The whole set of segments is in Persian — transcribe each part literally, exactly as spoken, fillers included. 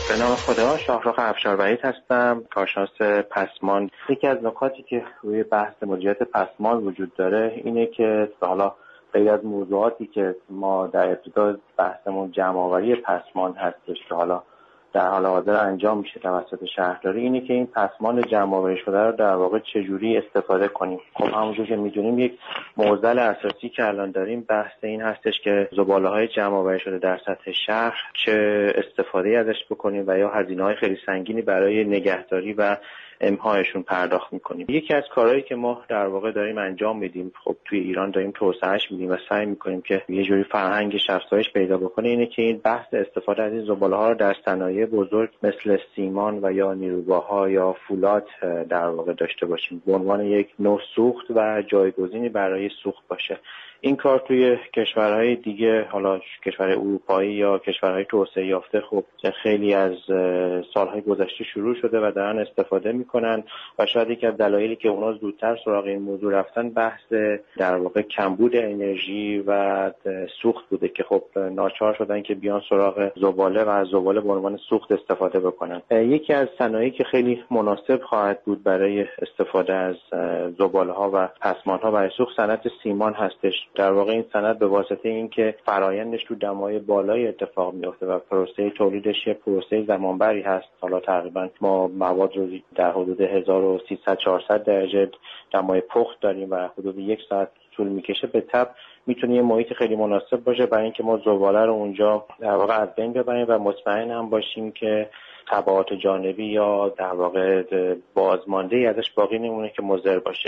به نام خدا، شاهرخ افشار هستم، کارشناس پسماند. یکی از نکاتی که روی بحث مدیریت پسماند وجود داره اینه که حالا غیر از موضوعاتی که ما در ابتدا بحثمون جمع‌آوری پسماند هستش که حالا در حال حاضر انجام میشه توسط شهرداری، اینه که این پسماند جمع‌آوری شده رو در واقع چجوری استفاده کنیم. خب همونجور که میدونیم یک معضل اساسی که الان داریم بحث این هستش که زباله‌های جمع‌آوری شده در سطح شهر چه استفاده ازش بکنیم و یا هزینه‌های خیلی سنگینی برای نگهداری و امهایشون پرداخت میکنیم. یکی از کارهایی که ما در واقع داریم انجام میدیم، خب توی ایران داریم توسعهش میدیم و سعی میکنیم که یه جوری فرهنگش افزایش پیدا بکنه، اینه که این بحث استفاده از این زباله‌ها رو در صنایع بزرگ مثل سیمان و یا نیروگاه‌ها یا فولاد در واقع داشته باشیم به عنوان یک نوع سوخت و جایگزینی برای سوخت باشه. این کار توی کشورهای دیگه، حالا کشورهای اروپایی یا کشورهای توسعه یافته، خب خیلی از سالهای گذشته شروع شده و دارن استفاده میکنن و شاید یکی از دلایلی که اونا زودتر سراغ این موضوع رفتن بحث در واقع کمبود انرژی و سوخت بوده که خب ناچار شدن که بیان سراغ زباله و از زباله به عنوان سوخت استفاده بکنن. یکی از صنایعی که خیلی مناسب خواهد بود برای استفاده از زباله‌ها و پسماندها برای سوخت صنعت سیمان هستش. در واقع این صنعت به واسطه اینکه فرآیندش تو دمای بالای اتفاق میفته و پروسه تولیدش یه پروسه زمانبری هست، حالا تقریبا ما مواد رو در حدود هزار و سیصد چهارصد درجه دمای پخت داریم و حدود یک ساعت طول میکشه، به تبع میتونه یه محیط خیلی مناسب باشه برای اینکه ما زباله رو اونجا در واقع از بین ببریم و مطمئن هم باشیم که تبعات جانبی یا در واقع بازمانده‌ای ازش باقی نمونه که مضر باشه.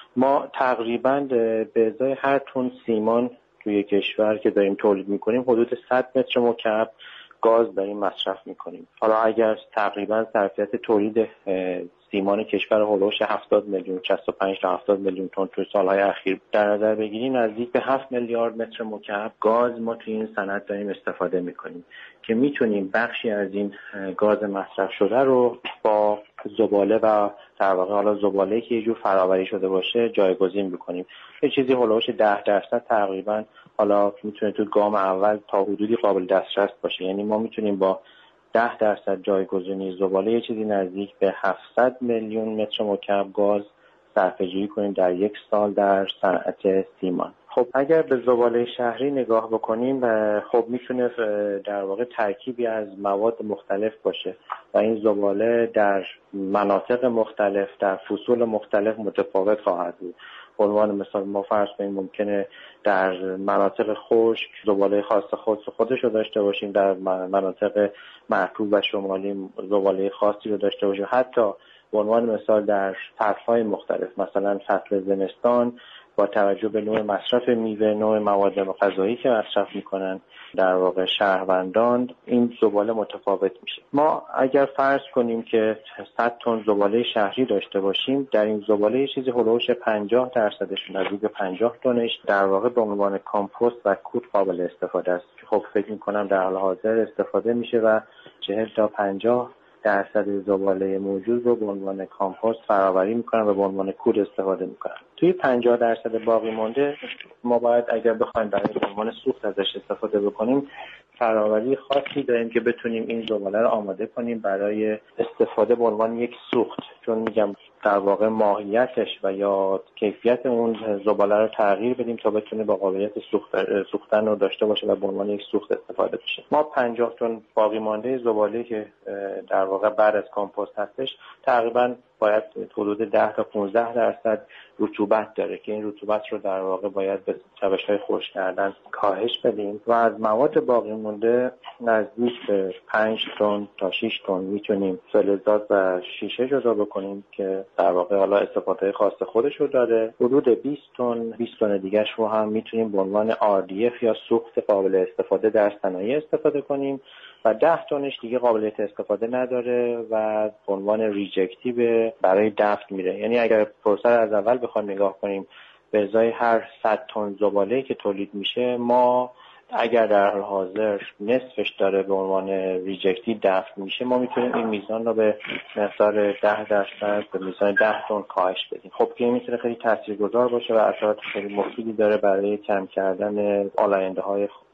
ما تقریباً به ازای هر تن سیمان توی کشور که داریم تولید میکنیم حدود صد متر مکعب گاز داریم مصرف میکنیم. حالا اگر تقریباً ظرفیت تولید سیمان کشور هولوش هفتاد میلیون، شصت و پنج تا هفتاد میلیون تن توی سالهای اخیر در نظر بگیریم، نزدیک به هفت میلیارد متر مکعب گاز ما توی این صنعت داریم استفاده میکنیم که میتونیم بخشی از این گاز مصرف شده رو با زباله و در واقع حالا زباله‌ای که یه جور فراوری شده باشه جایگزین بکنیم. یه چیزی هولوش ده درصد تقریبا حالا میتونه تو گام اول تا حدودی قابل دسترس باشه. یعنی ما میتونیم با ده درصد جایگزینی زباله یه چیزی نزدیک به هفتصد میلیون متر مکعب گاز صرفه‌جویی کنیم در یک سال در صنعت سیمان. خب اگر به زباله شهری نگاه بکنیم، خب میتونه در واقع ترکیبی از مواد مختلف باشه و این زباله در مناطق مختلف در فصول مختلف متفاوت خواهد بود. به عنوان مثال ما فرض کنیم ممکنه در مناطق خشک زباله خاص خودش خودش رو داشته باشیم، در مناطق مرطوب و شمالی زباله خاصی رو داشته باشیم. حتی به عنوان مثال در فصل‌های مختلف، مثلا فصل زمستان با توجه به نوع مصرف میوه، نوع مواد غذایی که مصرف میکنن در واقع شهروندان، این زباله متفاوت میشه. ما اگر فرض کنیم که صد تن زباله شهری داشته باشیم، در این زباله یه چیزی هولوش پنجاه درصدش، نزدیک به پنجاه تنش در واقع به عنوان کامپوست و کود قابل استفاده است. خب فکر میکنم در حال حاضر استفاده میشه و چهل تا پنجاه درصد زباله موجود رو به عنوان کامپوست فراوری میکنن و به عنوان کود استفاده میکنن. توی پنجاه درصد باقی مونده ما باید اگر بخوایم برای به عنوان سوخت ازش استفاده بکنیم، فراوری خاصی داریم که بتونیم این زباله رو آماده کنیم برای استفاده به عنوان یک سوخت، چون میگم در واقع ماهیتش و یا کیفیت اون زباله رو تغییر بدیم تا بتونه با قابلیت سوخت سوختن رو داشته باشه و به عنوان یک سوخت استفاده بشه. ما پنجاه تن باقی مانده زباله که در واقع بعد از کامپوست هستش تقریبا باید حدود ده تا پانزده درصد رطوبت داره که این رطوبت رو در واقع باید به روش‌های خشک کردن کاهش بدیم و از مواد باقی مونده نزدیک به پنج تن تا شش تن میتونیم فلزات و شیشه جدا بکنیم که در واقع حالا استفاده خاص خودش رو داره. حدود بیست تن بیست تن دیگه‌اش رو هم میتونیم به عنوان آر دی اف یا سوخت قابل استفاده در صنایع استفاده کنیم و ده تنش دیگه قابلیت استفاده نداره و به عنوان ریجکتیو برای دفن میره. یعنی اگر پروسه از اول بخوایم نگاه کنیم، به ازای هر صد تن زباله‌ای که تولید میشه، ما اگر در حال حاضر نصفش داره به عنوان ریجکتیو دفن میشه، ما میتونیم این میزان رو به مقدار ده درصد به میزان ده تن کاهش بدیم. خب که این میتونه خیلی تاثیرگذار باشه و اثرات خیلی مفیدی داره برای کم کردن آلاینده‌های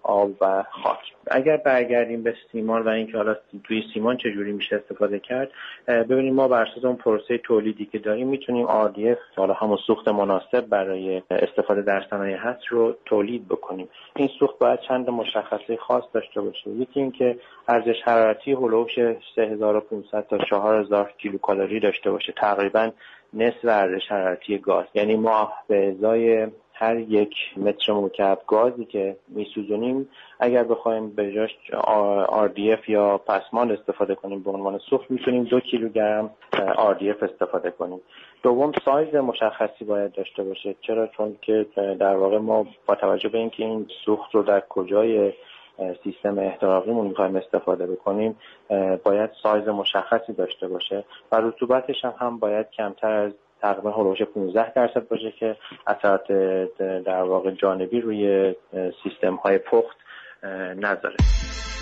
آب و خاک. اگر برگردیم به سیمان و اینکه حالا توی سیمان چجوری میشه استفاده کرد، ببینیم ما بر اساس اون پروسه تولیدی که داریم میتونیم آر دی اف، حالا همون سوخت مناسب برای استفاده در صنایع هست رو تولید بکنیم. این سوخت باید چند مشخصه خاص داشته باشه. یکی اینکه ارزش حرارتی هولوش سه هزار و پانصد تا چهار هزار کیلوکالری داشته باشه، تقریبا نصف ارزش حرارتی گاز. یعنی ما به ازای هر یک متر مکعب گازی که میسوزونیم اگر بخوایم به جاش آر دی اف یا پسماند استفاده کنیم به عنوان سوخت، میتونیم دو کیلوگرم آر دی اف استفاده کنیم. دوم، سایز مشخصی باید داشته باشه. چرا؟ چون که در واقع ما با توجه به اینکه این سوخت رو در کجای سیستم احتراقیمون میخوایم استفاده بکنیم باید سایز مشخصی داشته باشه و رطوبتش هم, هم باید کمتر از تقریبا هولوش پانزده درصد باشه که اثرات در واقع جانبی روی سیستم های پخت نذاره.